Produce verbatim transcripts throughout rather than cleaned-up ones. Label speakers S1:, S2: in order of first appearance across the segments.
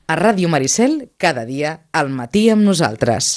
S1: A Ràdio Maricel, cada dia, al matí amb nosaltres.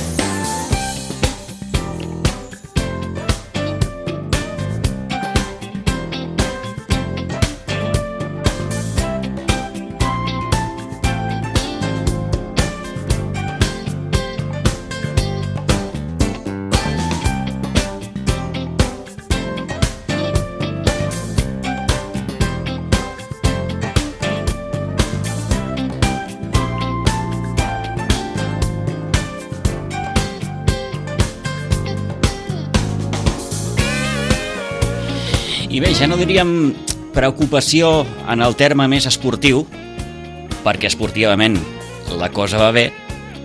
S2: I bé, ja no diríem preocupació en el terme més esportiu, perquè esportivament la cosa va bé,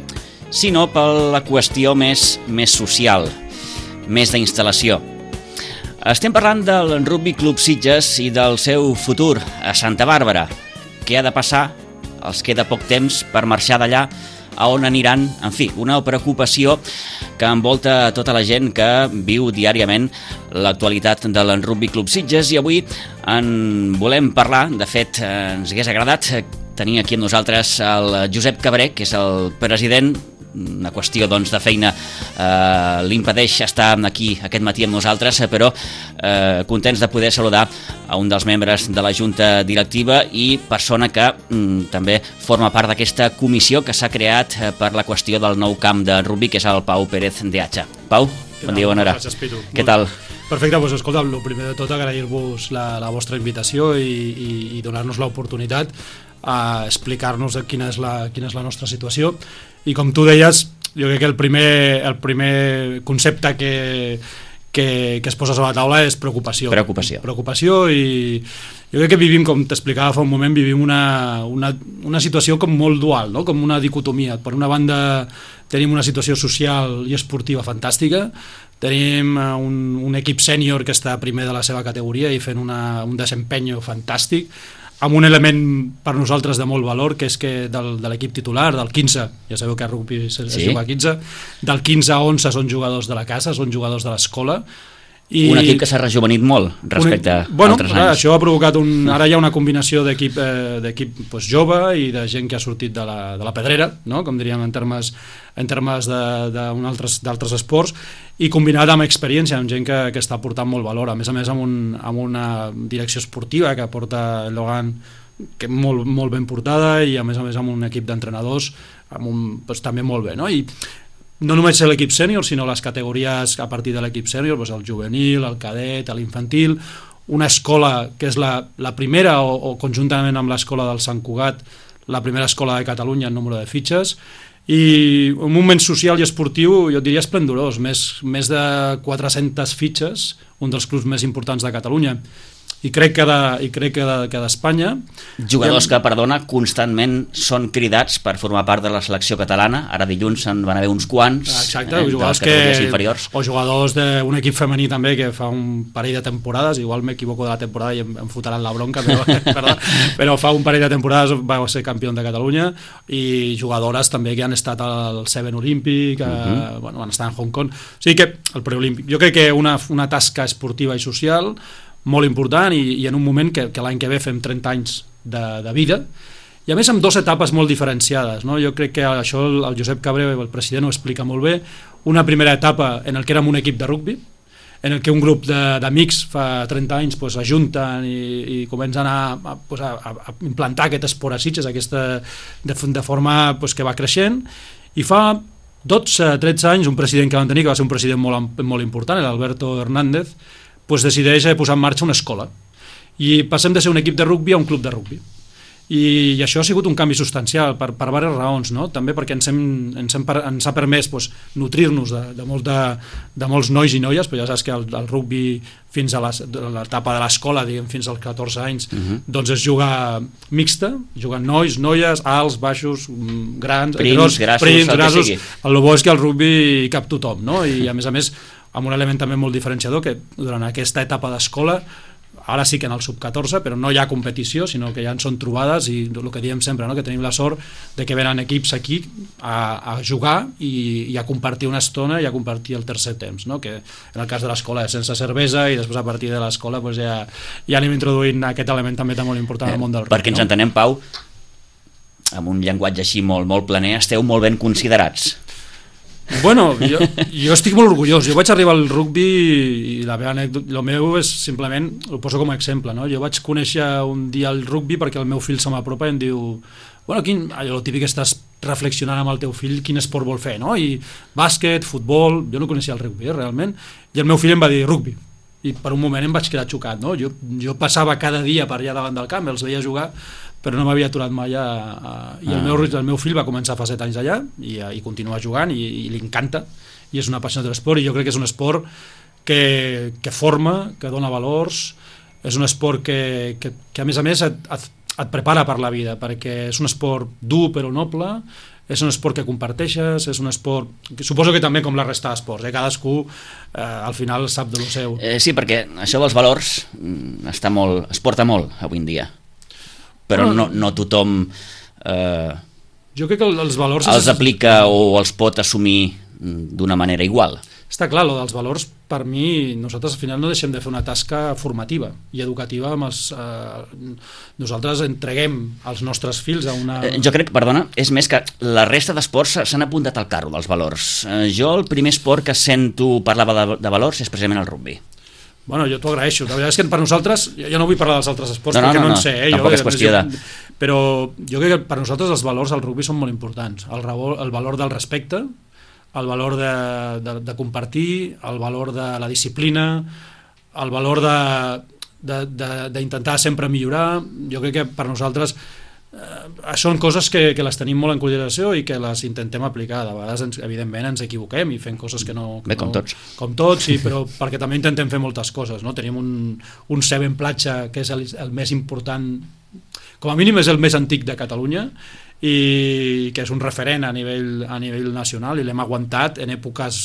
S2: sinó per la qüestió més, més social, més d'instal·lació. Estem parlant del Rugby Club Sitges i del seu futur a Santa Bàrbara. Què ha de passar? Els queda poc temps per marxar d'allà, a on aniran, en fi, una preocupació que envolta tota la gent que viu diàriament l'actualitat del Rugby Club Sitges, i avui en volem parlar. De fet, ens hagués agradat tenir aquí amb nosaltres el Josep Cabré, que és el president. Una qüestió doncs, de feina eh, l'impedeix estar aquí aquest matí amb nosaltres, però eh, contents de poder saludar a un dels membres de la Junta Directiva i persona que mm, també forma part d'aquesta comissió que s'ha creat eh, per la qüestió del nou camp de rugby, que és el Pau Pérez de Atxa. Pau, bon dia, bona hora.
S3: Gràcies, Pitu.
S2: Què tal?
S3: Perfecte, doncs escolta, el primer de tot agrair-vos la, la vostra invitació i, i, i donar-nos l'oportunitat a explicar-nos quina és, la, quina és la nostra situació. I com tu deies, jo crec que el primer, el primer concepte que, que, que es posa sobre la taula és preocupació.
S2: Preocupació.
S3: Preocupació, i jo crec que vivim, com t'explicava fa un moment, vivim una, una, una situació com molt dual, no? Com una dicotomia. Per una banda tenim una situació social i esportiva fantàstica, tenim un, un equip sènior que està primer de la seva categoria i fent una, un desempenyo fantàstic, amb un element per nosaltres de molt valor, que és que del, de l'equip titular, del quinze, ja sabeu que a rugby es, sí. es juga a quinze, del quinze a onze són jugadors de la casa, són jugadors de l'escola. I
S2: un equip que s'ha rejuvenit molt respecte
S3: un, bueno,
S2: a altres
S3: clar,
S2: anys.
S3: Això ha provocat un... Ara hi ha una combinació d'equip eh, d'equip pues, jove i de gent que ha sortit de la, de la pedrera, no? Com diríem en termes, en termes d'altres esports, i combinat amb experiència, amb gent que, que està portant molt valor, a més a més amb, un, amb una direcció esportiva que porta el Logan, que molt, molt ben portada, i a més a més amb un equip d'entrenadors amb un, pues, també molt bé, no? I no només l'equip sènior, sinó les categories a partir de l'equip sènior, doncs el juvenil, el cadet, l'infantil, una escola que és la, la primera, o, o conjuntament amb l'escola del Sant Cugat, la primera escola de Catalunya en número de fitxes, i un moment social i esportiu, jo diria esplendorós, més, més de quatre-centes fitxes, un dels clubs més importants de Catalunya, i crec que, de, i crec que, de, que d'Espanya.
S2: Jugadors que, perdona, constantment són cridats per formar part de la selecció catalana. Ara dilluns en van haver uns quants.
S3: Exacte,
S2: eh,
S3: jugadors
S2: de les categories
S3: que,
S2: inferiors.
S3: O jugadors d'un equip femení també que fa un parell de temporades, igual m'equivoco de la temporada i em, em fotran la bronca, però, perdó, però fa un parell de temporades va ser campió de Catalunya, i jugadores també que han estat al Seven Olímpic, uh -huh. bueno, van estar en Hong Kong, o sigui que el preolímpic. Jo crec que una, una tasca esportiva i social molt important, i, i en un moment que, que l'any que ve fem trenta anys de, de vida, i a més amb dues etapes molt diferenciades, no? Jo crec que això el, el Josep Cabré, el president, ho explica molt bé. Una primera etapa en el que érem un equip de rugby, en el que un grup d'amics fa trenta anys pues, ajunten i, i comencen a, a, pues, a, a implantar aquest esport a Sitges, aquesta, de, de forma pues, que va creixent, i fa dotze tretze anys un president que van tenir, que va ser un president molt, molt important, l'Alberto Hernández, pues decideix posar en marxa una escola, i passem de ser un equip de rugby a un club de rugby, i, i això ha sigut un canvi substancial per, per diverses raons, no? També perquè ens, hem, ens, hem, ens ha permès pues, nutrir-nos de, de, molt de, de molts nois i noies, però ja saps que el, el rugby fins a l'etapa de l'escola, diguem, fins als catorze anys, uh-huh. doncs és jugar mixta, jugant nois, noies, alts, baixos, grans,
S2: prims,
S3: gros,
S2: grassos,
S3: prims,
S2: el
S3: grassos.
S2: que sigui.
S3: El bo és que el rugby cap tothom, no? I a més a més amb un element també molt diferenciador, que durant aquesta etapa d'escola, ara sí que en el sub catorze, però no hi ha competició, sinó que ja en són trobades, i el que diem sempre, no? Que tenim la sort de que venen equips aquí a, a jugar i, i a compartir una estona i a compartir el tercer temps, no? Que en el cas de l'escola és sense cervesa, i després a partir de l'escola pues, ja, ja anem introduint aquest element també tan molt important al món del rugby.
S2: Perquè ens entenem, Pau, amb un llenguatge així molt, molt planer, esteu molt ben considerats.
S3: Bueno, jo, jo estic molt orgullós. Jo vaig arribar al rugby i la meva anècdota, el meu és simplement, ho poso com a exemple, no? Jo vaig conèixer un dia el rugby perquè el meu fill se m'apropa i em diu, bueno, quin, allò típic que estàs reflexionant amb el teu fill quin esport vol fer, no? I bàsquet, futbol, jo no coneixia el rugby, eh, realment, i el meu fill em va dir rugby. I per un moment em vaig quedar xocat, no? Jo, jo passava cada dia per allà davant del camp, els veia jugar, però no m'havia aturat mai a, a... i el, ah. meu, el meu fill va començar fa set anys allà i, i continua jugant i, i li encanta i és una passió de l'esport i jo crec que és un esport que, que forma, que dona valors, és un esport que, que, que a més a més et, et, et prepara per la vida perquè és un esport dur però noble, és un esport que comparteixes, és un esport que suposo que també com la resta d'esports, eh? Cadascú eh, al final sap de lo seu.
S2: Eh, sí, perquè això dels valors està molt, es porta molt avui en dia, però no, no tothom eh,
S3: jo crec que els valors
S2: els aplica o els pot assumir d'una manera igual.
S3: Està clar, lo dels valors, per mi, nosaltres al final no deixem de fer una tasca formativa i educativa amb els... Eh, nosaltres entreguem els nostres fills a una...
S2: Eh, jo crec, perdona, és més que la resta d'esports s'han apuntat al carro dels valors. Eh, jo el primer esport que sento parlar de, de valors és precisament el rugby.
S3: Bueno, jo t'ho agraeixo. La veritat és que per nosaltres, jo no vull parlar dels altres esports
S2: no, no,
S3: perquè no,
S2: no,
S3: no en sé. Eh?
S2: Tampoc
S3: jo,
S2: és qüestió de...
S3: Però jo crec que per nosaltres els valors del rugby són molt importants. El, el valor del respecte, el valor de, de, de compartir, el valor de la disciplina, el valor d'intentar sempre millorar. Jo crec que per nosaltres eh, són coses que, que les tenim molt en consideració i que les intentem aplicar. De vegades, ens, evidentment, ens equivoquem i fem coses que no... Que
S2: Bé, com
S3: no,
S2: tots.
S3: Com tots, sí, però perquè també intentem fer moltes coses. No? Tenim un, un Seven Platja, que és el, el més important, com a mínim és el més antic de Catalunya, i que és un referent a nivell, a nivell nacional i l'hem aguantat en èpoques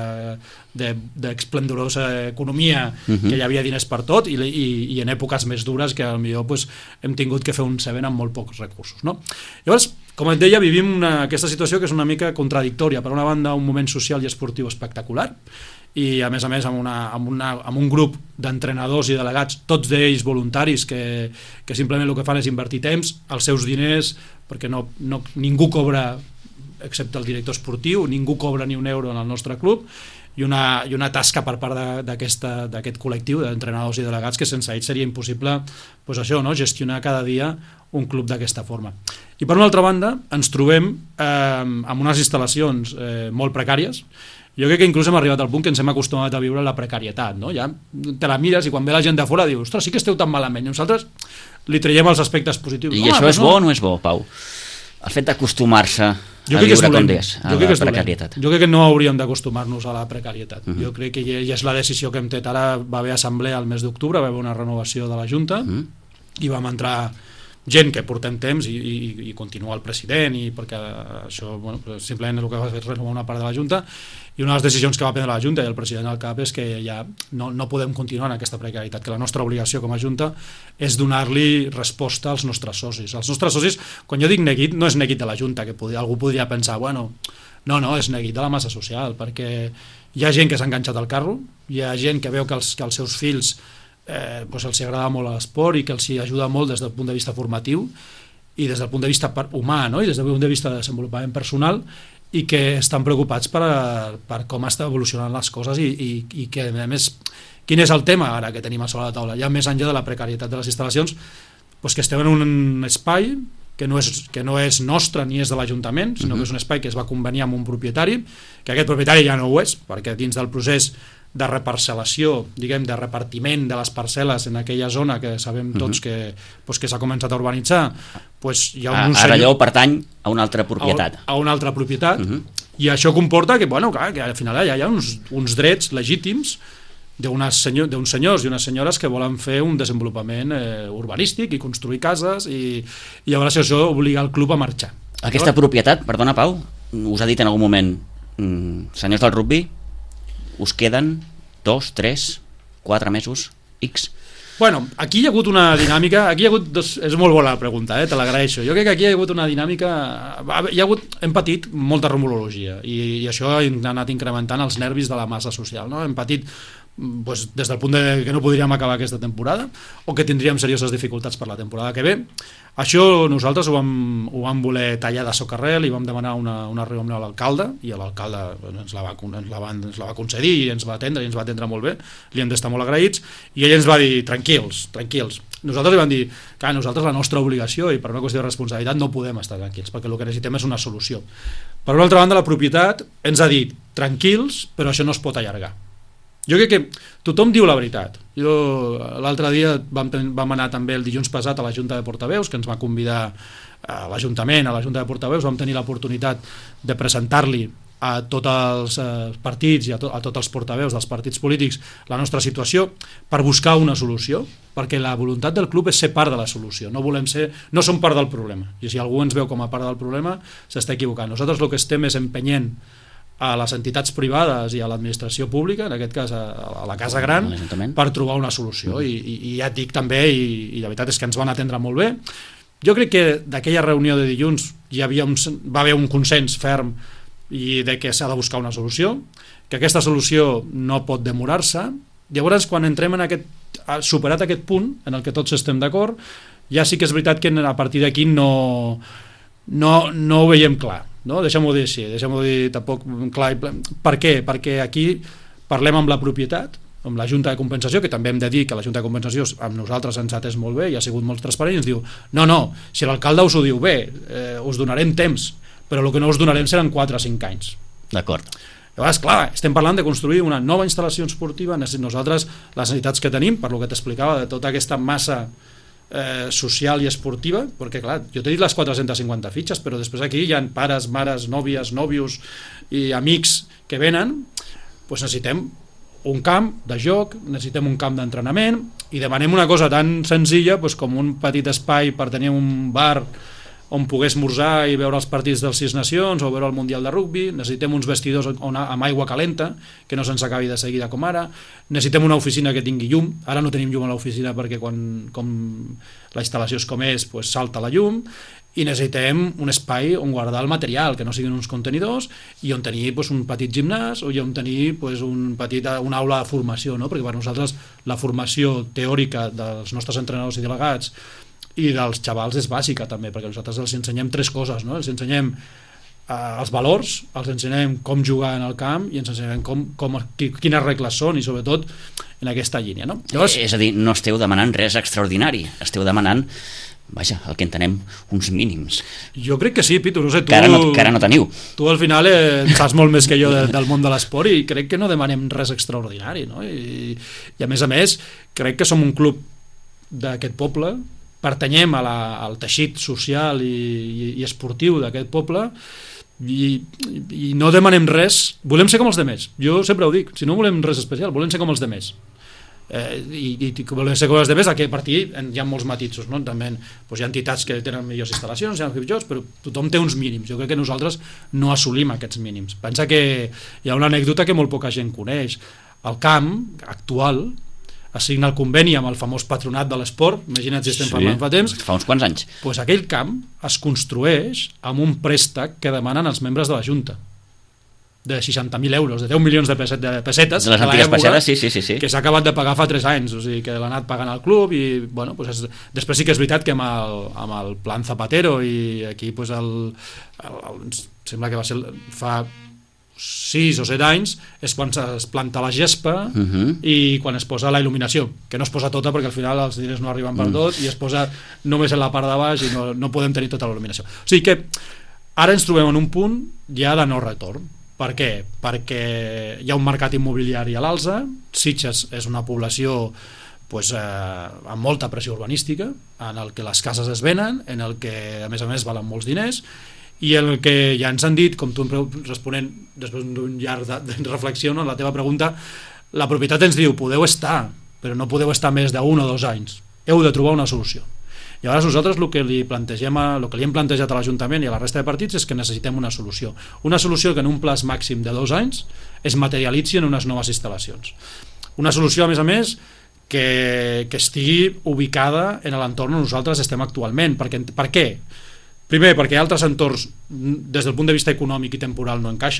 S3: d'esplendorosa de, de economia, uh-huh. que hi havia diners per tot i, i, i en èpoques més dures que potser pues, hem tingut que fer un Seven amb molt pocs recursos, no? Llavors, com et deia, vivim una, aquesta situació que és una mica contradictòria. Per una banda, un moment social i esportiu espectacular i a més a més amb, una, amb, una, amb un grup d'entrenadors i delegats, tots d'ells voluntaris que, que simplement el que fan és invertir temps, els seus diners, perquè no, no, ningú cobra excepte el director esportiu, ningú cobra ni un euro en el nostre club i una, i una tasca per part d'aquest col·lectiu d'entrenadors i delegats que sense ells seria impossible pues això, no? Gestionar cada dia un club d'aquesta forma. I per una altra banda ens trobem eh, amb unes instal·lacions eh, molt precàries. Jo crec que inclús hem arribat al punt que ens hem acostumat a viure la precarietat, no? Ja te la mires i quan ve la gent de fora dius, ostres, sí que esteu tan malament, i nosaltres li traiem els aspectes positius.
S2: I no, això és no. bo o no és bo, Pau? El fet d'acostumar-se a viure com deies, a la precarietat.
S3: Jo crec que no hauríem d'acostumar-nos a la precarietat. Uh-huh. Jo crec que ja és la decisió que hem tret. Ara va haver assemblea el mes d'octubre, va haver una renovació de la Junta, uh-huh. i vam entrar gent que portem temps i, i, i continua el president i perquè això bueno, simplement el que va fer és renovar una part de la Junta i una de les decisions que va prendre la Junta i el president al cap és que ja no, no podem continuar en aquesta precarietat, que la nostra obligació com a Junta és donar-li resposta als nostres socis. Els nostres socis, quan jo dic neguit, no és neguit de la Junta, que podria, algú podria pensar, bueno, no, no, és neguit de la massa social, perquè hi ha gent que s'ha enganxat al carro, hi ha gent que veu que els, que els seus fills Eh, pues els agrada molt l'esport i que els ajuda molt des del punt de vista formatiu i des del punt de vista humà, no? I des del punt de vista de desenvolupament personal i que estan preocupats per, a, per com estan evolucionant les coses i, i, i que a més, quin és el tema ara que tenim a sobre la taula? Ja més enllà de la precarietat de les instal·lacions, pues que estem en un espai que no és, que no és nostre ni és de l'Ajuntament, sinó uh-huh. que és un espai que es va conveniar amb un propietari, que aquest propietari ja no ho és, perquè dins del procés de reparcel·lació, diguem, de repartiment de les parcel·les en aquella zona que sabem tots uh-huh. que, pues, que s'ha començat a urbanitzar, pues, hi ha un, un
S2: senyor... Ara allò pertany a una altra propietat.
S3: A, a una altra propietat, uh-huh. i això comporta que, bueno, clar, que al final hi ha uns, uns drets legítims d'uns senyor, senyors i unes senyores que volen fer un desenvolupament eh, urbanístic i construir cases i, i llavors això obliga el club a marxar.
S2: Aquesta llavors... propietat, perdona Pau, us ha dit en algun moment, mm, senyors del rugby, us queden dos, tres, quatre mesos, X?
S3: Bueno, aquí hi ha hagut una dinàmica, aquí hi ha hagut dos, és molt bona la pregunta, eh, te l'agraeixo. Jo crec que aquí hi ha hagut una dinàmica, hi ha hagut, hem patit molta rumorologia i, i això ha anat incrementant els nervis de la massa social, no? Hem patit pues, des del punt de que no podríem acabar aquesta temporada o que tindríem serioses dificultats per la temporada que ve. Això nosaltres ho vam, ho vam voler tallar de socarrel i vam demanar una, una reunió a l'alcalde i l'alcalde ens, la va, ens, la va, ens la va concedir i ens va atendre i ens va atendre molt bé, li hem d'estar molt agraïts, i ell ens va dir tranquils, tranquils. Nosaltres li vam dir que nosaltres la nostra obligació i per una qüestió de responsabilitat no podem estar tranquils perquè el que necessitem és una solució. Per una altra banda, la propietat ens ha dit tranquils, però això no es pot allargar. Jo crec que tothom diu la veritat. Jo l'altre dia vam, vam anar també el dilluns passat a la Junta de Portaveus, que ens va convidar a l'Ajuntament, a la Junta de Portaveus, vam tenir l'oportunitat de presentar-li a tots els eh, partits i a, to, a tots els portaveus dels partits polítics la nostra situació per buscar una solució, perquè la voluntat del club és ser part de la solució, no volem ser, no som part del problema, i si algú ens veu com a part del problema s'està equivocant. Nosaltres el que estem és empenyent a les entitats privades i a l'administració pública, en aquest cas a, a la Casa Gran, per trobar una solució. Mm. I, i, i ja et dic també, i, i la veritat és que ens van atendre molt bé. Jo crec que d'aquella reunió de dilluns hi havia un, va haver un consens ferm i de que s'ha de buscar una solució, que aquesta solució no pot demorar-se. Llavors, quan entrem en aquest, superat aquest punt en el que tots estem d'acord, ja sí que és veritat que a partir d'aquí no, no, no ho veiem clar. No? Deixem-ho dir així, deixem-ho dir tampoc clar. Per què? Perquè aquí parlem amb la propietat, amb la Junta de Compensació, que també hem de dir que la Junta de Compensació amb nosaltres ens ha atès molt bé i ha sigut molt transparent, i ens diu, no, no, si l'alcalde us ho diu bé, eh, us donarem temps, però el que no us donarem seran quatre o cinc anys.
S2: D'acord.
S3: Llavors, clar, estem parlant de construir una nova instal·lació esportiva. Nosaltres, les necessitats que tenim, per lo que t'explicava, de tota aquesta massa Eh, social i esportiva, perquè clar, jo t'he dit les quatre-centes cinquanta fitxes, però després aquí hi ha pares, mares, nòvies, nòvios i amics que venen, doncs necessitem un camp de joc, necessitem un camp d'entrenament i demanem una cosa tan senzilla doncs com un petit espai per tenir un bar on poder esmorzar i veure els partits dels Sis Nacions o veure el Mundial de Rugbi. Necessitem uns vestidors on, amb aigua calenta, que no se'ns acabi de seguida com ara. Necessitem una oficina que tingui llum. Ara no tenim llum a l'oficina perquè quan com la instal·lació és com és, pues salta la llum. I necessitem un espai on guardar el material, que no siguin uns contenidors, i on tenir pues, un petit gimnàs o on tenir pues, un petit, una aula de formació, no? Perquè per nosaltres la formació teòrica dels nostres entrenadors i delegats i dels xavals és bàsica també, perquè nosaltres els ensenyem tres coses, no? Els ensenyem eh, els valors, els ensenyem com jugar en el camp i ens ensenyem com, com, quines regles són i sobretot en aquesta línia, no?
S2: Llavors, és a dir, no esteu demanant res extraordinari, esteu demanant, vaja, el que entenem, uns mínims.
S3: Jo crec que sí, Pitu, no sé, tu...
S2: Que ara no, que ara no teniu.
S3: Tu al final eh, saps molt més que jo de, del món de l'esport i crec que no demanem res extraordinari, no? I, i a més a més, crec que som un club d'aquest poble, pertanyem a la, al teixit social i, i, i esportiu d'aquest poble i, i no demanem res, volem ser com els demés, jo sempre ho dic, si no volem res especial, volem ser com els demés. Eh, i, i volem ser com els demés, a què partir hi ha molts matisos, no? També doncs hi ha entitats que tenen millors instal·lacions, hi ha pitjors, però tothom té uns mínims. Jo crec que nosaltres no assolim aquests mínims. Pensa que hi ha una anècdota que molt poca gent coneix. El camp actual assigna el conveni amb el famós patronat de l'esport, imagina't si estem
S2: sí,
S3: parlant fa temps,
S2: fa uns quants anys.
S3: Pues aquell camp es construeix amb un préstec que demanen els membres de la Junta de seixanta mil euros, de deu milions de, peset, de pessetes
S2: de les antigues pessetes, sí, sí, sí, sí.
S3: que s'ha acabat de pagar fa tres anys, o sigui que l'ha anat pagant al club i bueno, pues és, després sí que és veritat que amb el, amb el plan Zapatero i aquí pues el, el, el, sembla que va ser fa sis o set anys és quan es planta la gespa uh -huh. i quan es posa la il·luminació, que no es posa tota perquè al final els diners no arriben per tot uh. i es posa només en la part de baix i no, no podem tenir tota la il·luminació. O sigui que ara ens trobem en un punt ja de no retorn. Per què? Perquè hi ha un mercat immobiliari a l'alça, Sitges és una població pues, eh, amb molta pressió urbanística, en el que les cases es venen, en el que a més a més valen molts diners i el que ja ens han dit, com tu responent després d'un llarg de, de reflexió, no, en la teva pregunta, la propietat ens diu, podeu estar, però no podeu estar més d'un o dos anys, heu de trobar una solució. Llavors nosaltres el que li plantegem a, el que li hem plantejat a l'Ajuntament i a la resta de partits és que necessitem una solució, una solució que en un plaç màxim de dos anys es materialitzi en unes noves instal·lacions. Una solució, a més a més, que, que estigui ubicada en l'entorn on nosaltres estem actualment. Perquè, per què? Primer, perquè altres entorns, des del punt de vista econòmic i temporal, no encaixen.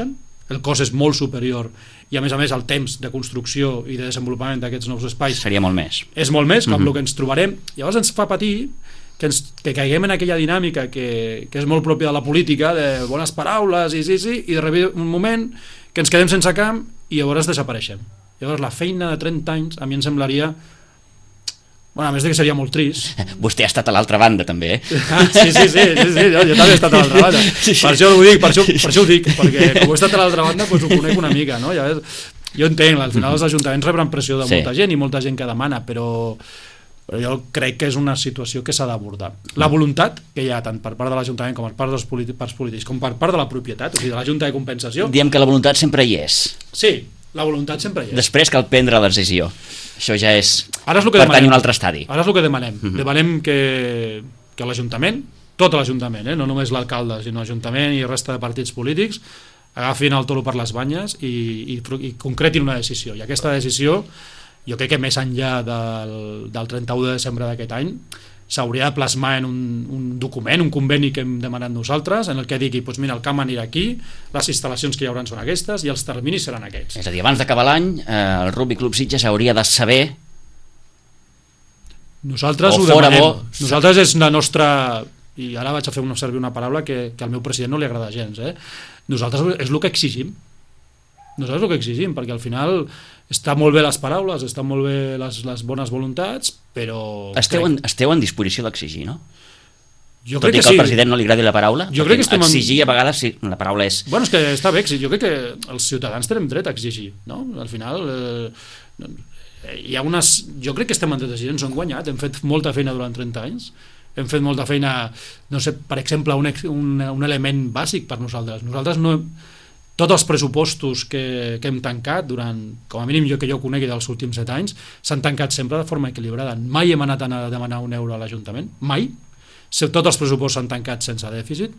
S3: el cost és molt superior i a més a més el temps de construcció i de desenvolupament d'aquests nous espais
S2: seria molt més.
S3: És molt més, com
S2: mm-hmm.
S3: el que ens trobarem. Llavors ens fa patir que, ens, que caiguem en aquella dinàmica que, que és molt pròpia de la política, de bones paraules i sí, sí, i de repente un moment que ens quedem sense camp i llavors desapareixem. Llavors la feina de trenta anys a mi em semblaria, bueno, a més de que seria molt trist.
S2: Vostè ha estat a l'altra banda també, eh?
S3: Ah, sí, sí, sí, sí, sí jo, jo també he estat a l'altra banda. Sí, sí. Per això ho dic, per això, per això ho dic, perquè com he estat a l'altra banda doncs ho conec una mica, no? Ja ves, jo entenc, al final els ajuntaments rebran pressió de molta sí. gent i molta gent que demana, però però jo crec que és una situació que s'ha d'abordar. La voluntat que hi ha tant per part de l'Ajuntament com per part dels parts polítics com per part de la propietat, o sigui, de la Junta de Compensació...
S2: Diem que la voluntat sempre hi és.
S3: Sí, la voluntat sempre hi és.
S2: Després cal prendre la decisió. Això ja és...
S3: Ara és el que
S2: pertany
S3: demanem.
S2: a un altre estadi.
S3: Ara és el que demanem.
S2: Uh-huh.
S3: Demanem que, que l'Ajuntament, tot l'Ajuntament, eh, no només l'alcalde, sinó l'Ajuntament i resta de partits polítics, agafin el toro per les banyes i, i, i concretin una decisió. I aquesta decisió... jo crec que més enllà del, del trenta-u de desembre d'aquest any s'hauria de plasmar en un, un document, un conveni que hem demanat nosaltres, en el que digui, doncs mira, el camp anirà aquí, les instal·lacions que hi haurà són aquestes i els terminis seran aquests.
S2: És a dir, abans d'acabar l'any, eh, el Rugby Club Sitges hauria de saber...
S3: Nosaltres
S2: o
S3: ho
S2: fora
S3: demanem.
S2: bo...
S3: Nosaltres és la nostra... I ara vaig a fer una, servir una paraula que, que al meu president no li agrada gens. Eh? Nosaltres és el que exigim. Nosaltres el que exigim, perquè al final està molt bé les paraules, estan molt bé les, les bones voluntats, però...
S2: Esteu en, esteu en disposició d'exigir, no?
S3: Jo
S2: Tot
S3: crec
S2: i
S3: que,
S2: que al
S3: sí.
S2: president no li agradi la paraula,
S3: jo crec que estem
S2: exigir
S3: en...
S2: a vegades sí, la paraula és...
S3: Bueno, és que està bé, jo crec que els ciutadans tenen dret a exigir, no? Al final... Eh, hi ha unes... Jo crec que estem en dret a exigir, ens ho hem guanyat, hem fet molta feina durant trenta anys, hem fet molta feina, no sé, per exemple, un, un, un element bàsic per nosaltres. Nosaltres no... Tots els pressupostos que, que hem tancat durant, com a mínim jo que jo conegui dels últims set anys, s'han tancat sempre de forma equilibrada. Mai hem anat a demanar un euro a l'Ajuntament, mai. Tots els pressupostos s'han tancat sense dèficit.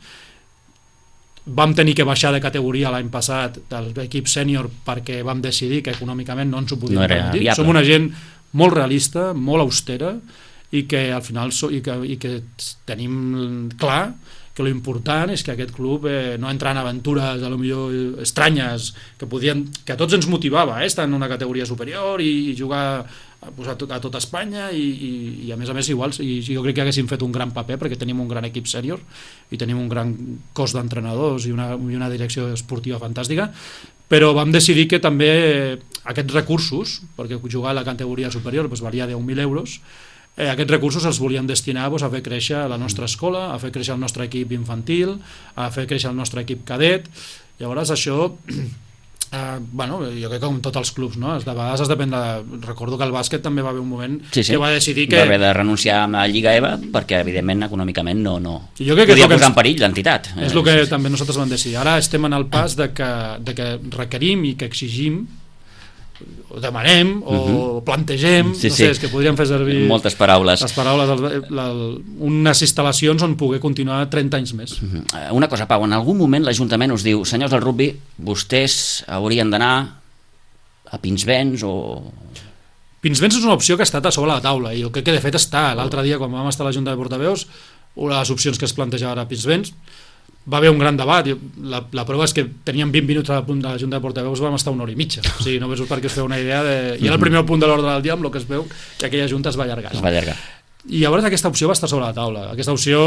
S3: Vam tenir que baixar de categoria l'any passat de l'equip sènior perquè vam decidir que econòmicament no ens ho podíem
S2: no
S3: permetir.
S2: Viable.
S3: Som una gent molt realista, molt austera i que al final so, i que, i que tenim clar que l'important és que aquest club eh, no entra en aventures a lo millor estranyes que podien, que a tots ens motivava eh, estar en una categoria superior i, i jugar pues, a, tot, a tot Espanya i, i, i a més a més igual i jo crec que haguéssim fet un gran paper perquè tenim un gran equip sènior i tenim un gran cos d'entrenadors i una, i una direcció esportiva fantàstica, però vam decidir que també aquests recursos, perquè jugar a la categoria superior pues, valia deu mil euros, Eh, aquests recursos els volíem destinar doncs, a fer créixer la nostra escola, a fer créixer el nostre equip infantil, a fer créixer el nostre equip cadet. Llavors això eh, bueno, jo crec que com tots els clubs, no? De vegades has de prendre... Recordo que el bàsquet també va haver un moment
S2: sí, sí.
S3: que va decidir que...
S2: Va haver de renunciar a la Lliga E V A perquè evidentment econòmicament no, no...
S3: Jo crec que
S2: podia
S3: és
S2: posar
S3: ens...
S2: en perill l'entitat.
S3: És el que també nosaltres vam decidir. Ara estem en el pas de que, de que requerim i que exigim o demanem o uh-huh. plantegem,
S2: sí,
S3: no
S2: sí.
S3: sé, és que podríem fer servir
S2: moltes paraules,
S3: les paraules la, la, unes instal·lacions on poder continuar trenta anys més.
S2: Uh-huh. Una cosa, Pau, en algun moment l'Ajuntament us diu, senyors del rugby, vostès haurien d'anar a Pinsbens o...
S3: Pinsbens és una opció que ha estat a sobre la taula i jo crec que de fet està, l'altre dia quan vam estar a la Junta de Portaveus, una de les opcions que es plantejava ara a Pinsbens, va haver un gran debat, la, la prova és que teníem vint minuts a punt de la Junta de Portaveus, vam estar una hora i mitja, o sigui, només perquè us feu una idea de... i era el primer punt de l'ordre del dia amb el que es veu que aquella Junta es va allargar,
S2: es va allargar.
S3: I llavors aquesta opció va estar sobre la taula. Aquesta opció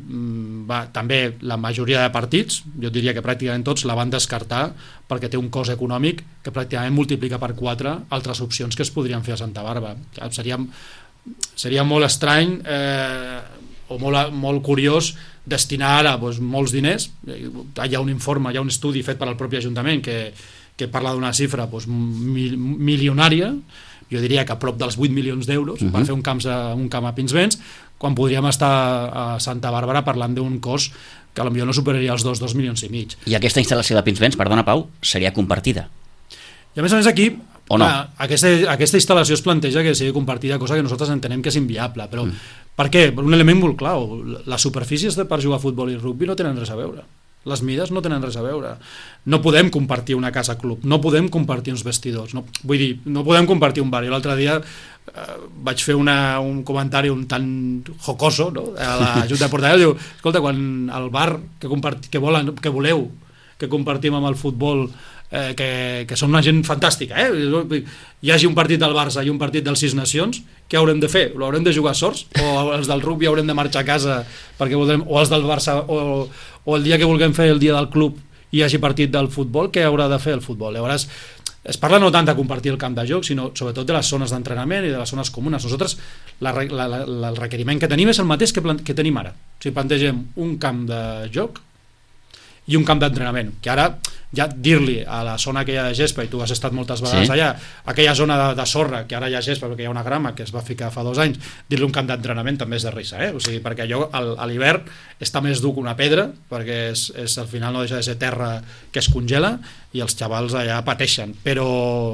S3: va, també la majoria de partits, jo diria que pràcticament tots la van descartar perquè té un cost econòmic que pràcticament multiplica per quatre altres opcions que es podrien fer a Santa Bàrbara. Seria, seria molt estrany eh, o molt, molt curiós destinar ara doncs, molts diners. Hi ha un informe, hi ha un estudi fet per al propi Ajuntament que, que parla d'una xifra doncs, mil, milionària, jo diria que a prop dels vuit milions d'euros uh-huh. per fer un camp, a, un camp a Pinsbens, quan podríem estar a Santa Bàrbara parlant d'un cost que potser no superaria els dos, dos milions i mig.
S2: I aquesta instal·lació de Pinsbens, perdona Pau, seria compartida?
S3: I a més a més aquí
S2: o no?
S3: clar, aquesta, aquesta instal·lació es planteja que sigui compartida, cosa que nosaltres entenem que és inviable, però mm. per què? Per un element molt clau, les superfícies per jugar a futbol i rugby no tenen res a veure, les mides no tenen res a veure, no podem compartir una casa club, no podem compartir uns vestidors, no, vull dir, no podem compartir un bar. Jo l'altre dia eh, vaig fer una, un comentari un tant jocoso, no? A la Junta de Portaveus, diu, escolta, quan el bar que, compart... que, volen, que voleu que compartim amb el futbol, eh, que, que són una gent fantàstica, eh? Hi hagi un partit del Barça i un partit dels Sis Nacions, què haurem de fer? L'haurem de jugar sorts? O els del rugby haurem de marxar a casa perquè voldrem, o els del Barça, o, o el dia que vulguem fer el dia del club i hi hagi partit del futbol, què haurà de fer el futbol? Llavors, es parla no tant de compartir el camp de joc, sinó sobretot de les zones d'entrenament i de les zones comunes. Nosaltres, la, la, la, el requeriment que tenim és el mateix que, que tenim ara. O sigui, plantegem un camp de joc i un camp d'entrenament, que ara ja dir-li a la zona aquella de gespa, i tu has estat moltes vegades sí. allà, aquella zona de, de sorra, que ara hi ha gespa perquè hi ha una grama que es va ficar fa dos anys, dir-li un camp d'entrenament també és de risa, eh? O sigui, perquè allò al, a l'hivern està més dur que una pedra, perquè és, és, al final no deixa de ser terra que es congela i els xavals allà pateixen, però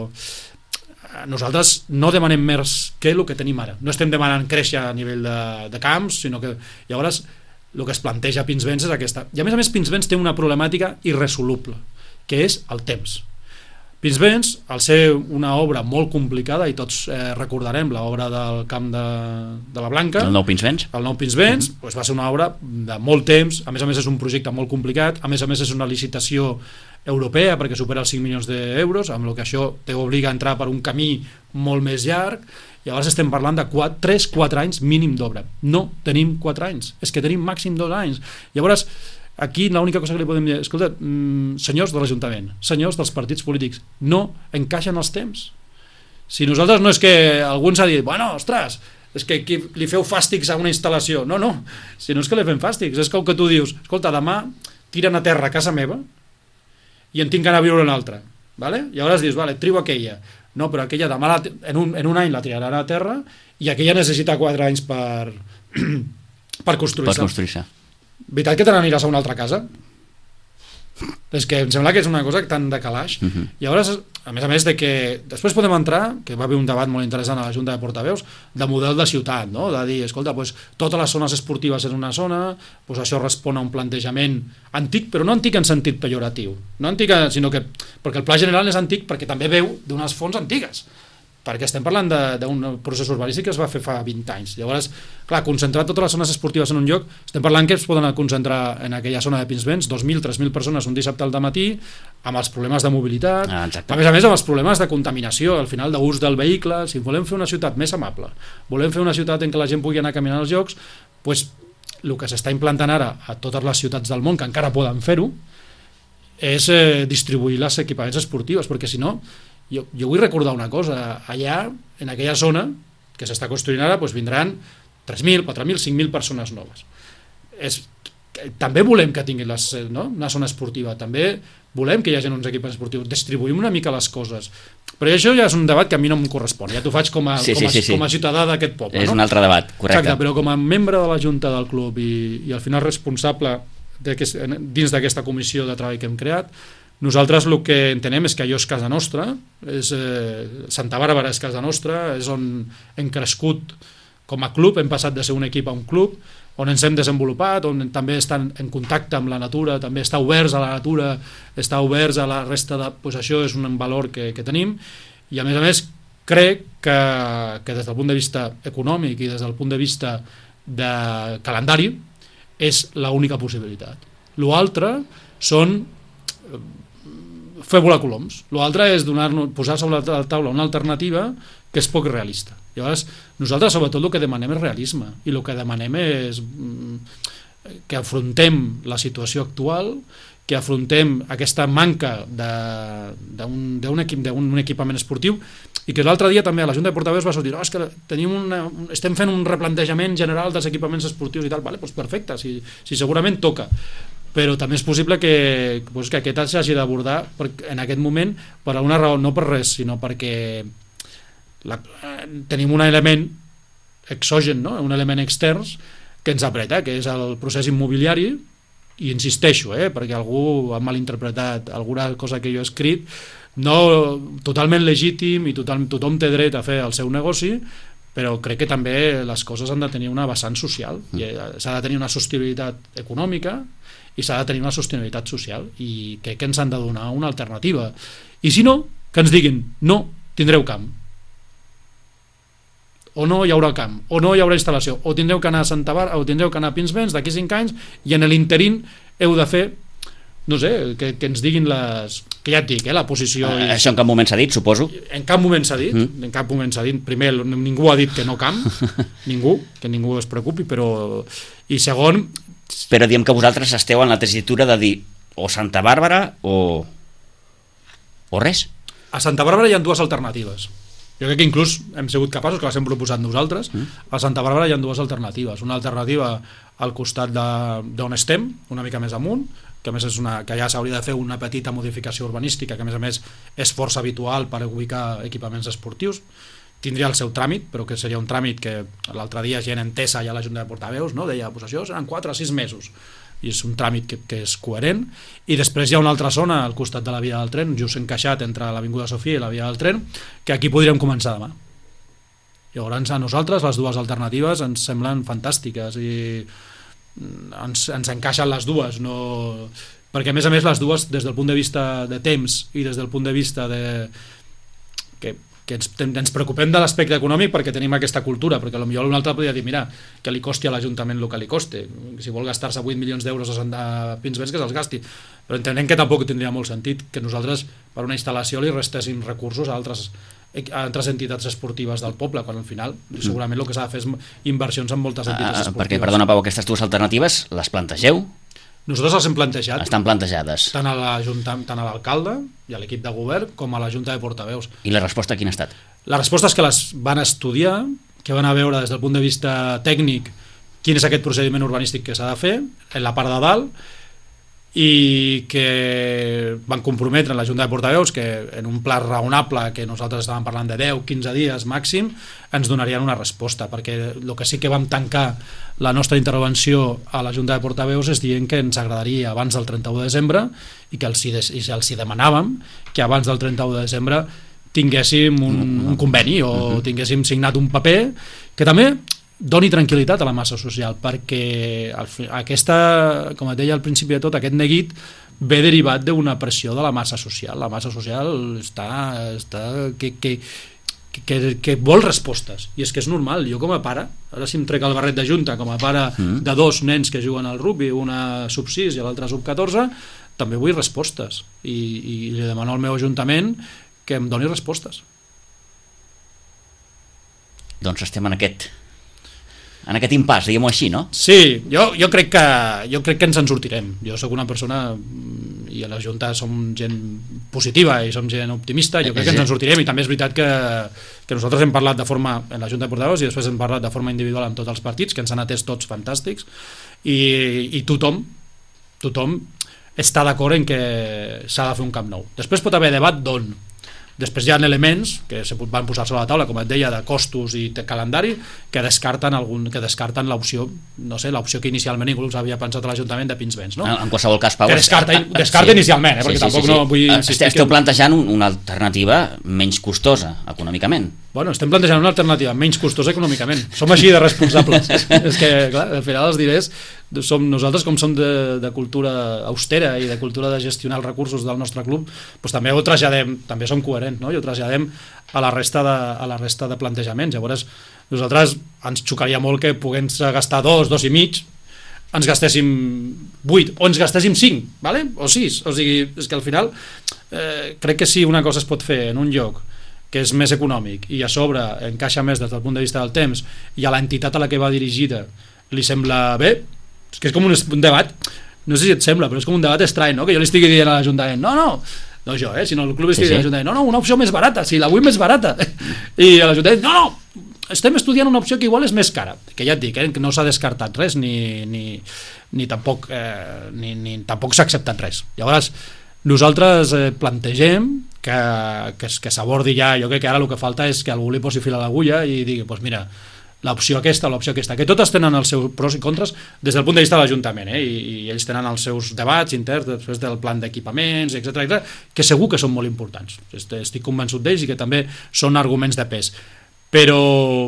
S3: nosaltres no demanem més que el que tenim ara, no estem demanant créixer a nivell de, de camps, sinó que llavors el que es planteja a Pinsbens és aquesta, i a més a més Pinsbens té una problemàtica irresoluble, que és el temps. Pinsbens, al ser una obra molt complicada, i tots eh, recordarem l'obra del camp de, de la Blanca,
S2: el nou Pinsbens,
S3: el nou Pinsbens, uh-huh. doncs va ser una obra de molt temps, a més a més és un projecte molt complicat, a més a més és una licitació europea perquè supera els cinc milions d'euros, amb el que això t'obliga a entrar per un camí molt més llarg. Llavors estem parlant de tres quatre anys mínim d'obra. No tenim quatre anys, és que tenim màxim dos anys. Llavors, aquí l'única cosa que li podem dir, escolta, mmm, senyors de l'Ajuntament, senyors dels partits polítics, no encaixen els temps. Si nosaltres no és que algú ens ha dit, bueno, ostres, és que aquí li feu fàstics a una instal·lació. No, no, si no és que li fem fàstics, és que el que tu dius, escolta, demà tiren a terra a casa meva i en tinc que anar a viure una altra. Vale? Llavors dius, vale, trio aquella. No, però aquella demà la, en, un, en un any la tiraran a terra i aquella necessita quatre anys per, per construir-se.
S2: Per construir-se.
S3: Veritat que te n'aniràs a una altra casa? És que em sembla que és una cosa tan de calaix. Uh-huh. I llavors, a més a més de que després podem entrar, que va haver un debat molt interessant a la Junta de Portaveus, de model de ciutat, no? De dir, escolta, pues, totes les zones esportives en una zona, pues, això respon a un plantejament antic, però no antic en sentit pejoratiu, no antic, sinó que perquè el pla general és antic perquè també veu d'unes fonts antigues, perquè estem parlant d'un procés urbanístic que es va fer fa vint anys. Llavors, clar, concentrar totes les zones esportives en un lloc, estem parlant que es poden concentrar en aquella zona de Pinsbens dos mil, tres mil persones un dissabte al dematí, amb els problemes de mobilitat, ah, a més a més amb els problemes de contaminació, al final d'ús del vehicle. Si volem fer una ciutat més amable, volem fer una ciutat en què la gent pugui anar caminant als llocs, doncs el que s'està implantant ara a totes les ciutats del món, que encara poden fer-ho, és eh, distribuir les equipaments esportius, perquè si no, Jo, jo vull recordar una cosa, allà, en aquella zona que s'està construint ara, doncs vindran tres mil, quatre mil, cinc mil persones noves. És, també volem que tinguin les, no? una zona esportiva, també volem que hi hagi uns equipaments esportius, distribuïm una mica les coses, però això ja és un debat que a mi no em correspon, ja t'ho faig com a, sí, com a, sí, sí, sí. com a ciutadà d'aquest poble.
S2: És
S3: no?
S2: un altre debat, correcte.
S3: Exacte, però com a membre de la Junta del club i, i al final responsable dins d'aquesta comissió de treball que hem creat, nosaltres el que entenem és que allò és casa nostra, és, eh, Santa Bàrbara és casa nostra, és on hem crescut com a club, hem passat de ser un equip a un club, on ens hem desenvolupat, on també estan en contacte amb la natura, també està oberts a la natura, està oberts a la resta de... Doncs això és un valor que, que tenim, i a més a més crec que, que des del punt de vista econòmic i des del punt de vista de calendari és l'única possibilitat. L'altre són fer volar coloms. L'altre és donar-nos, posar sobre la taula una alternativa que és poc realista. Llavors, nosaltres sobretot el que demanem és realisme, i el que demanem és que afrontem la situació actual, que afrontem aquesta manca d'un equip, d'un equipament esportiu, i que l'altre dia també a la Junta de Portaveus va sortir, oh, és que tenim una, estem fent un replantejament general dels equipaments esportius i tal. Vale, doncs perfecte, si, si segurament toca, però també és possible que, doncs, que aquest s'hagi d'abordar en aquest moment per alguna raó, no per res, sinó perquè la, tenim un element exogen, no? Un element extern que ens apreta, que és el procés immobiliari, i insisteixo, eh, perquè algú ha malinterpretat alguna cosa que jo he escrit, no totalment legítim i total, tothom té dret a fer el seu negoci, però crec que també les coses han de tenir una vessant social, i s'ha de tenir una sostenibilitat econòmica i s'ha de tenir una sostenibilitat social, i crec que ens han de donar una alternativa, i si no, que ens diguin no, tindreu camp, o no hi haurà camp, o no hi haurà instal·lació, o tindreu que anar a Santa Bàrbara, o tindreu que anar a Pinsbens d'aquí cinc anys, i en l'interín heu de fer no sé, que, que ens diguin les... que ja et dic, eh, la posició...
S2: Uh, això en cap moment s'ha dit, suposo?
S3: En cap moment s'ha dit,
S2: mm.
S3: en cap moment s'ha dit. Primer, ningú ha dit que no camp, ningú, que ningú es preocupi, però... I segon...
S2: Però diem que vosaltres esteu en la tessitura de dir o Santa Bàrbara o... o res.
S3: A Santa Bàrbara hi ha dues alternatives. Jo crec que inclús hem sigut capaços, que les hem proposat nosaltres. Mm. A Santa Bàrbara hi ha dues alternatives. Una alternativa al costat d'on estem, una mica més amunt, que a més és una, que ja s'hauria de fer una petita modificació urbanística, que a més a més és força habitual per ubicar equipaments esportius. Tindria el seu tràmit, però que seria un tràmit que l'altre dia gent entesa ja a la Junta de Portaveus, no? Deia, pues això seran quatre o sis mesos, i és un tràmit que, que és coherent. I després hi ha una altra zona al costat de la via del tren, just encaixat entre l'Avinguda Sofia i la via del tren, que aquí podríem començar demà. Llavors a nosaltres les dues alternatives ens semblen fantàstiques i ens, ens encaixen les dues, no... perquè a més a més les dues des del punt de vista de temps i des del punt de vista de... que que ens, ens preocupem de l'aspecte econòmic perquè tenim aquesta cultura, perquè potser un altre podria dir, mira, que li costi a l'Ajuntament el que li costi, si vol gastar-se vuit milions d'euros a Pinsbens que se'ls gasti, però entenem que tampoc tindria molt sentit que nosaltres per una instal·lació li restéssim recursos a altres, a altres entitats esportives del poble, quan al final segurament el que s'ha de fer és inversions en moltes entitats esportives.
S2: Perquè, perdona Pau, aquestes dues alternatives les plantegeu?
S3: Nosaltres les hem plantejat.
S2: Estan plantejades.
S3: Tant a l'alcalde i a l'equip de govern com a la Junta de Portaveus.
S2: I la resposta quina ha estat?
S3: La resposta és que les van estudiar, que van a veure des del punt de vista tècnic quin és aquest procediment urbanístic que s'ha de fer, en la part de dalt, i que van comprometre en la Junta de Portaveus que en un pla raonable, que nosaltres estàvem parlant de deu a quinze dies màxim, ens donarien una resposta, perquè el que sí que vam tancar la nostra intervenció a la Junta de Portaveus és dient que ens agradaria abans del trenta-u de desembre i que els hi, i els hi demanàvem que abans del trenta-u de desembre tinguéssim un, un conveni o tinguéssim signat un paper que també doni tranquil·litat a la massa social, perquè aquesta, com et deia al principi de tot, aquest neguit ve derivat d'una pressió de la massa social. La massa social està, està que, que, que, que vol respostes, i és que és normal. Jo com a pare, ara si em trec el barret de junta, com a pare mm. de dos nens que juguen al rugby, una sub sis i l'altra sub catorze, també vull respostes, i, i li demano al meu ajuntament que em doni respostes.
S2: Doncs estem en aquest en aquest impàs, diguem-ho així, no?
S3: Sí, jo, jo, crec que, jo crec que ens en sortirem. Jo sóc una persona, i a la Junta som gent positiva i som gent optimista, jo crec que ens en sortirem, i també és veritat que, que nosaltres hem parlat de forma, en la Junta de Portaveus, i després hem parlat de forma individual amb tots els partits, que ens han atès tots fantàstics, i, i tothom, tothom està d'acord en que s'ha de fer un Camp Nou. Després pot haver debat d'on. Després hi ha elements que se van posar sobre la taula, com et deia, de costos i de calendari, que descarten algun, que descarten l'opció, no sé, l'opció que inicialment inclús havia pensat a l'Ajuntament de Pinsbens, no?
S2: En qualsevol cas, Pau...
S3: Que descarta, descarta sí, inicialment, eh? Perquè sí, sí, tampoc sí, sí. no vull insistir...
S2: Esteu
S3: que...
S2: plantejant una alternativa menys costosa econòmicament.
S3: Bueno, estem plantejant una alternativa menys costosa econòmicament. Som així de responsables. És que, clar, al final els diners... Som, nosaltres, com som de, de cultura austera i de cultura de gestionar els recursos del nostre club, doncs també ho traslladem, també som coherents, no? I ho traslladem a la resta de, a la resta de plantejaments. Llavors, nosaltres ens xocaria molt que puguem gastar dos, dos i mig, ens gastéssim vuit, o ens gastéssim cinc, vale? O sis. O sigui, és que al final eh, crec que si una cosa es pot fer en un lloc que és més econòmic i a sobre encaixa més des del punt de vista del temps i a l'entitat a la que va dirigida li sembla bé, és que és com un, un debat, no sé si et sembla, però és com un debat estrany, no? Que jo li estigui dient a l'Ajuntament, no, no, no jo, eh, sinó el club estigui sí, sí. dient a l'Ajuntament, no, no, una opció més barata, si la vull més barata, i a l'Ajuntament, no, no, estem estudiant una opció que igual és més cara, que ja et dic, eh, que no s'ha descartat res, ni, ni, ni tampoc eh, ni, ni tampoc s'ha acceptat res. Llavors, nosaltres eh, plantegem que, que, que s'abordi ja, jo crec que ara el que falta és que algú li posi fil a l'agulla i digui, doncs pues mira, l'opció aquesta, l'opció aquesta, que totes tenen els seus pros i contres des del punt de vista de l'Ajuntament, eh? I, i ells tenen els seus debats interns després del plan d'equipaments, etcètera, etcètera, que segur que són molt importants. Estic convençut d'ells i que també són arguments de pes. Però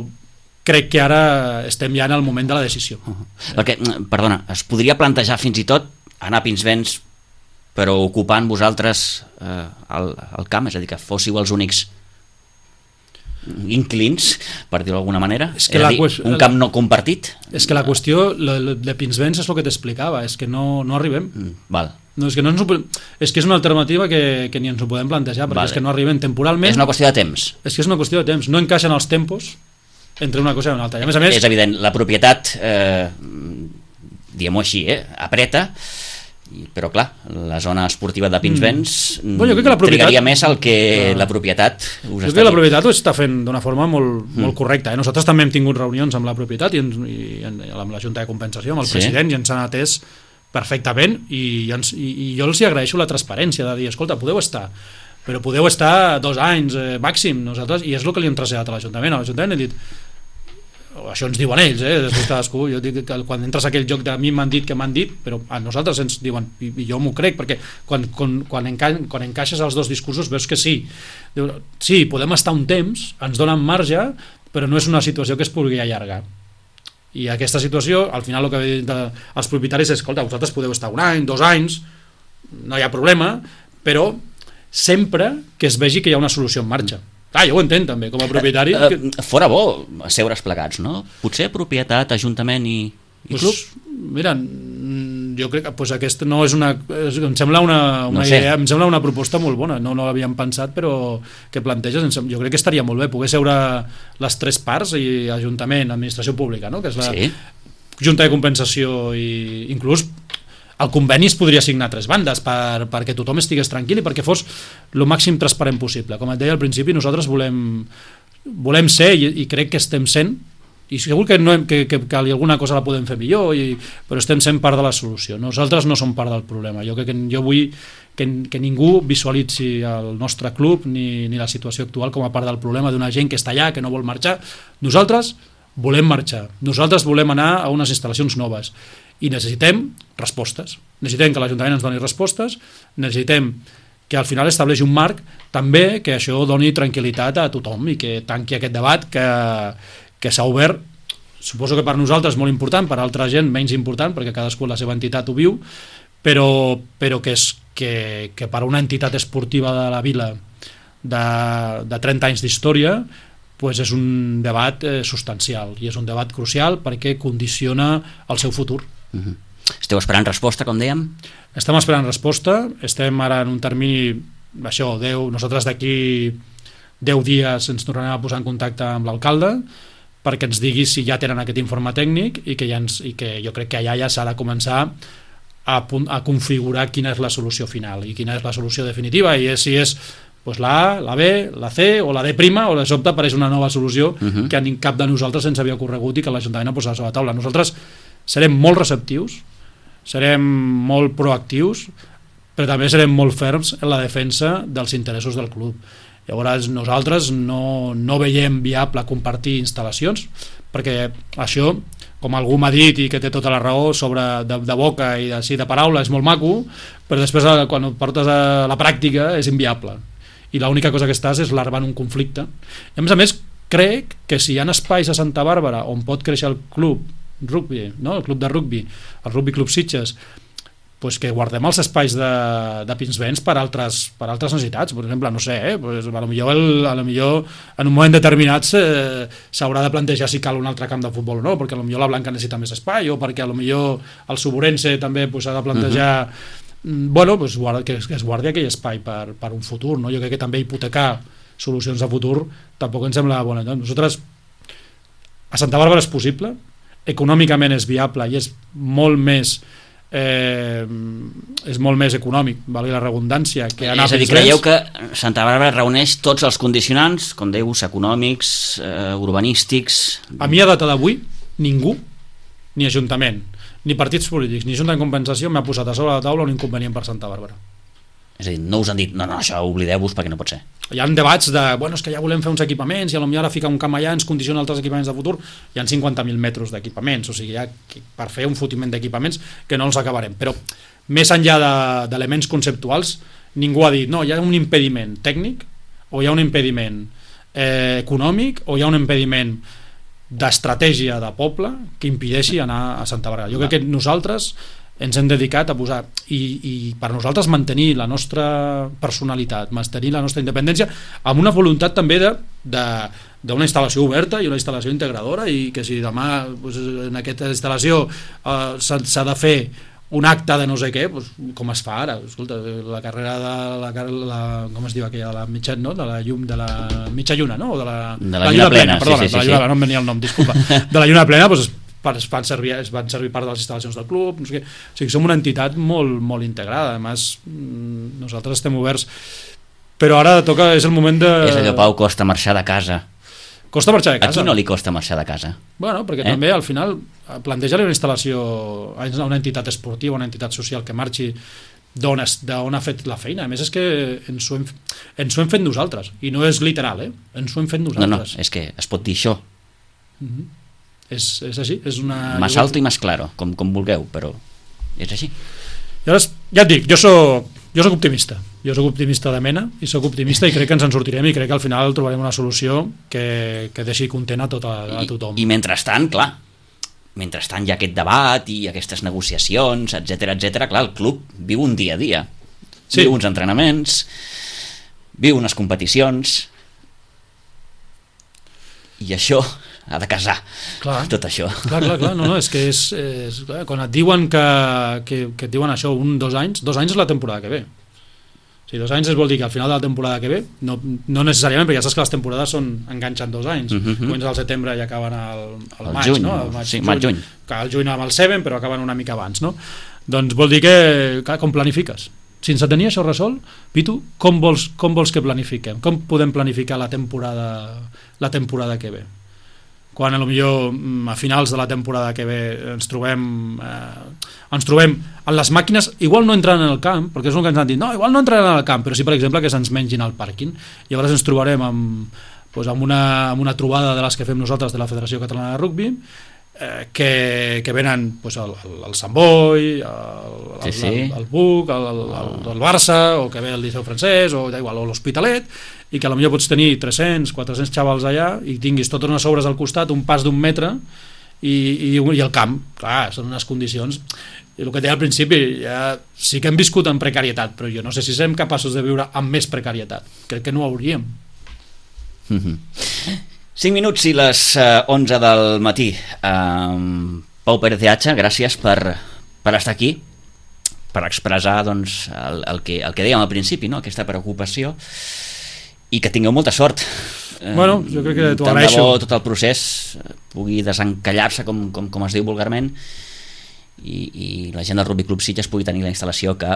S3: crec que ara estem ja en el moment de la decisió.
S2: Uh-huh. Perquè, perdona, es podria plantejar fins i tot anar a Pinsbens però ocupant vosaltres eh, el, el camp, és a dir, que fóssiu els únics inclins, per dir-ho d'alguna manera?
S3: És que
S2: és
S3: la
S2: a dir,
S3: qüestió-
S2: un camp no compartit?
S3: És que la qüestió lo- lo de Pinsbens és el que t'explicava, és que no, no arribem.
S2: Mm, val.
S3: No, és, que no ens ho, po- és que és una alternativa que, que ni ens ho podem plantejar, perquè
S2: Vale.
S3: és que no arribem temporalment.
S2: És una qüestió de temps.
S3: És que és una qüestió de temps, no encaixen els tempos entre una cosa i una altra. I a més a més,
S2: És evident, la propietat, eh, diguem-ho així, eh, apreta, i- però clar, la zona esportiva de Pinsbens mm.
S3: Bueno, jo crec que la propietat-
S2: trigaria més el que
S3: Clar.
S2: la propietat us
S3: jo
S2: està
S3: crec que la
S2: dient.
S3: propietat ho està fent d'una forma molt,
S2: Mm.
S3: molt correcta. Eh? Nosaltres també hem tingut reunions amb la propietat i, ens, i, i amb la Junta de Compensació, amb el
S2: Sí.
S3: president, i ens han atès perfectament i, ens, i, i jo els hi agraeixo la transparència de dir, escolta, podeu estar però podeu estar dos anys eh, màxim nosaltres, i és el que li hem traslladat a l'Ajuntament. A l'Ajuntament he dit, o això ens diuen ells, eh, després cadascú, jo dic que quan entres a aquell joc de a mi m'han dit que m'han dit, però a nosaltres ens diuen, i, i jo m'ho crec, perquè quan, quan, quan, enca quan encaixes els dos discursos veus que sí, diu, sí, podem estar un temps, ens donen marge, però no és una situació que es pugui allargar. I aquesta situació, al final el que he dit als propietaris és, escolta, vosaltres podeu estar un any, dos anys, no hi ha problema, però sempre que es vegi que hi ha una solució en marxa. Ah, jo ho entenc també, com a propietari.
S2: Eh,
S3: que...
S2: eh, fora bo seure's plegats, no? Potser propietat, ajuntament i, i
S3: Pues,
S2: club?
S3: mira, mm, jo crec que pues, aquest no és una, és, em sembla una, una
S2: No sé.
S3: idea, em sembla una proposta molt bona, no, no l'havíem pensat, però que planteges, em sem- jo crec que estaria molt bé poder seure les tres parts, i Ajuntament, Administració Pública, no? Que és la
S2: Sí.
S3: Junta de Compensació, i inclús el conveni es podria signar a tres bandes per, perquè tothom estigués tranquil i perquè fos el màxim transparent possible. Com et deia al principi, nosaltres volem, volem ser, i, i crec que estem sent, i segur que, no hem, que, que, que alguna cosa la podem fer millor, i, però estem sent part de la solució. Nosaltres no som part del problema. Jo crec que jo vull que, que ningú visualitzi el nostre club ni, ni la situació actual com a part del problema d'una gent que està allà, que no vol marxar. Nosaltres volem marxar, nosaltres volem anar a unes instal·lacions noves i necessitem respostes, necessitem que l'Ajuntament ens doni respostes, necessitem que al final estableixi un marc també que això doni tranquil·litat a tothom i que tanqui aquest debat que, que s'ha obert, suposo que per nosaltres molt important, per altra gent menys important, perquè cadascú la seva entitat ho viu, però, però que, és, que, que per una entitat esportiva de la vila de, de trenta anys d'història, pues és un debat eh, substancial i és un debat crucial perquè condiciona el seu futur.
S2: Uh-huh. Esteu esperant resposta, com dèiem?
S3: Estem esperant resposta, estem ara en un termini, això, deu, nosaltres d'aquí deu dies ens tornarem a posar en contacte amb l'alcalde perquè ens digui si ja tenen aquest informe tècnic i que, ja ens, i que jo crec que allà ja s'ha de començar a, a configurar quina és la solució final i quina és la solució definitiva, i és, si és pues la A, la B, la C o la D prima, o de sobte apareix una nova solució uh-huh. que a cap de nosaltres ens havia ocorregut i que l'Ajuntament ha posat sobre la taula. Nosaltres serem molt receptius, serem molt proactius, però també serem molt ferms en la defensa dels interessos del club. Llavors nosaltres no, no veiem viable compartir instal·lacions, perquè això, com algú m'ha dit i que té tota la raó sobre de, de boca i així de paraula, és molt maco, però després quan ho portes a la pràctica és inviable. I l'única cosa que estàs és larvant un conflicte. I a més a més crec que si hi ha espais a Santa Bàrbara on pot créixer el club rugby, no? El club de rugby, el Rugby Club Sitges, pues que guardem els espais de, de Pinsbens per altres, per altres necessitats. Per exemple, no sé, eh? pues a lo millor, el, a lo millor en un moment determinat s'haurà de plantejar si cal un altre camp de futbol o no, perquè a lo millor la Blanca necessita més espai, o perquè a lo millor el Suburense també s'ha pues, de plantejar uh-huh. bueno, pues, que, que es guardi aquell espai per, per un futur, no? Jo crec que també hipotecar solucions de futur tampoc ens sembla bona. No? Nosaltres a Santa Bàrbara és possible, econòmicament és viable i és molt més eh, és molt més econòmic, valgui la redundància, que anar
S2: és a dir,
S3: Pinsbens.
S2: creieu que Santa Bàrbara reuneix tots els condicionants, com deus, econòmics, eh, urbanístics?
S3: A mi a data d'avui ningú, ni Ajuntament, ni partits polítics, ni Junta de Compensació m'ha posat a sobre la taula un inconvenient per Santa Bàrbara.
S2: És a dir, no us han dit, no, no, això oblideu-vos perquè no pot ser.
S3: Hi ha debats de, bueno, és que ja volem fer uns equipaments i a lo millor ara ficar un camp allà ens condiciona altres equipaments de futur. Hi ha cinquanta mil metres d'equipaments, o sigui, hi ha per fer un fotiment d'equipaments que no els acabarem. Però més enllà d'elements de, conceptuals, ningú ha dit, no, hi ha un impediment tècnic, o hi ha un impediment eh, econòmic, o hi ha un impediment d'estratègia de poble que impedeixi anar a Santa Bàrbara. Jo crec que nosaltres ens hem dedicat a posar i, i per nosaltres mantenir la nostra personalitat, mantenir la nostra independència amb una voluntat també de, de, d'una instal·lació oberta i una instal·lació integradora, i que si demà pues, en aquesta instal·lació eh, s'ha de fer un acte de no sé què, pues, com es fa ara? Escolta, la carrera de la, la, com es diu aquella, la mitja, no? de la llum, de la mitja lluna, no? O de la,
S2: de la, la lluna plena, plena
S3: perdona,
S2: sí, sí,
S3: de la
S2: sí,
S3: lluna,
S2: sí.
S3: no em venia el nom, disculpa. De la lluna plena, pues, es van servir, es van servir part de les instal·lacions del club, no sé què. O sigui, som una entitat molt, molt integrada. A més, nosaltres estem oberts, però ara toca, és el moment de...
S2: És allò, Pau, costa marxar de casa.
S3: Costa marxar de casa.
S2: A qui no li costa marxar de casa?
S3: Bueno, perquè eh? també al final plantejar-li una instal·lació a una entitat esportiva, una entitat social que marxi d'on ha fet la feina. A més, és que ens ho hem, ens ho hem fet nosaltres, i no és literal, eh? Ens ho hem fet nosaltres.
S2: No, no, és que es pot dir això.
S3: Mm-hmm. És, és així, és una...
S2: Más alto i més claro, com, com vulgueu, però és així.
S3: I ara, ja et dic, jo soc, jo soc optimista, jo soc optimista de mena, i soc optimista i crec que ens en sortirem, i crec que al final trobarem una solució que, que deixi content a, tot a, a tothom.
S2: I, i mentrestant, clar, mentrestant hi ha aquest debat i aquestes negociacions, etc etc. Clar, el club viu un dia a dia, sí. Viu uns entrenaments, viu unes competicions, i això ha de casar, clar, tot això.
S3: Clar, clar, clar, no, no, és que és, és clar, quan et diuen que, que, que et diuen això un, dos anys, dos anys és la temporada que ve. O sigui, dos anys es vol dir que al final de la temporada que ve, no, no necessàriament, perquè ja saps que les temporades són enganxen dos anys, uh-huh. Comencen al setembre i acaben al, al, al maig,
S2: juny,
S3: no? Al maig,
S2: sí, maig-juny.
S3: Al juny amb el Seven, però acaben una mica abans, no? Doncs vol dir que, clar, com planifiques? Sense tenir això resolt, Pitu, com vols, com vols que planifiquem? Com podem planificar la temporada, la temporada que ve? Quan a lo millor a finals de la temporada que ve ens trobem eh, ens trobem en les màquines, igual no entrant en el camp, perquè és el que ens han dit, no, igual no entraran en el camp, però sí, per exemple, que se'ns mengin al pàrquing. Llavors ens trobarem amb, doncs, amb, una, amb una trobada de les que fem nosaltres de la Federació Catalana de Rugby, eh, que, que venen doncs, el, el, el Sant Boi, el, el, sí, sí. el, el Buc, el, el, el, el Barça, o que ve el Liceu Francès, o, igual, o l'Hospitalet, i que potser pots tenir tres-cents, quatre-cents xavals allà i tinguis totes unes obres al costat, un pas d'un metre i, i, i el camp, clar, són unes condicions, i el que deia al principi, ja, sí que hem viscut en precarietat, però jo no sé si serem capaços de viure amb més precarietat, crec que no ho hauríem.
S2: Mm-hmm. cinc minuts i les uh, onze del matí. um, Pau Pérez de Hacha, gràcies per, per estar aquí, per expressar doncs, el, el, que, el que dèiem al principi, no? Aquesta preocupació, i que tingueu molta sort.
S3: Bueno, jo crec que t'ho agraeixo.
S2: Tant de bo tot el procés pugui desencallar-se, com, com, com es diu vulgarment, i, i la gent del Rugby Club Sitges pugui tenir la instal·lació que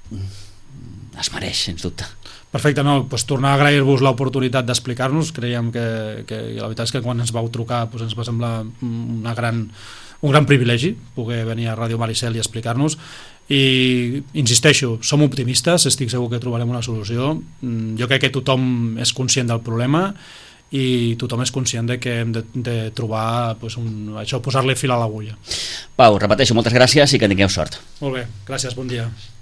S2: es mereix, sens dubte.
S3: Perfecte, no, doncs tornar a agrair-vos l'oportunitat d'explicar-nos. Creiem que, que la veritat és que quan ens vau trucar doncs ens va semblar una gran, un gran privilegi poder venir a Ràdio Maricel i explicar-nos. I insisteixo, som optimistes, estic segur que trobarem una solució. Jo crec que tothom és conscient del problema i tothom és conscient de que hem de, de trobar doncs, un, això, posar-li fil a l'agulla.
S2: Pau, repeteixo, moltes gràcies i que tingueu sort.
S3: Molt bé, gràcies, bon dia.